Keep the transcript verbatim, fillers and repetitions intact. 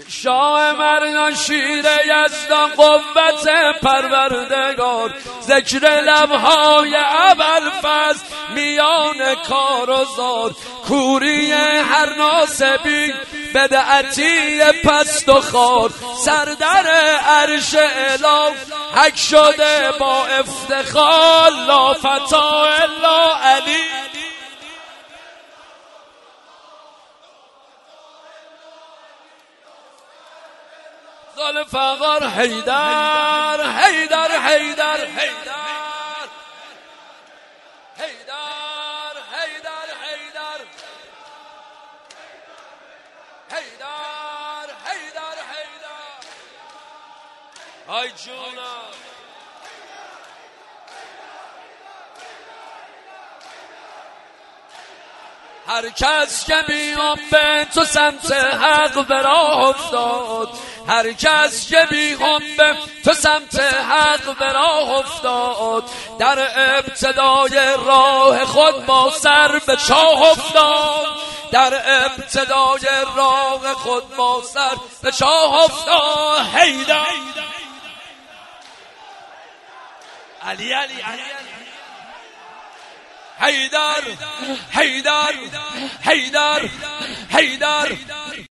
شاه مردان شیر یزدان قوت پروردگار، ذکر لبهای ابوالفضل میان کار و زار، کوری هر ناسبی بدعتی پست و خار، سردر عرش اله حک شده با افتخار، لا فتا الا علی. ذوالفقار حیدر حیدر حیدر حیدر حیدر حیدر حیدر حیدر حیدر حیدر آی جونم. هر کس که بیام به تو سمت حق به راه افتاد، هر کس که بیام به تو سمت حق به راه افتاد، در ابتدای راه خود با سر به چاه افتاد، در ابتدای راه خود با سر به چاه افتاد. حیدر علی علی علی حیدر حیدر حیدر حیدر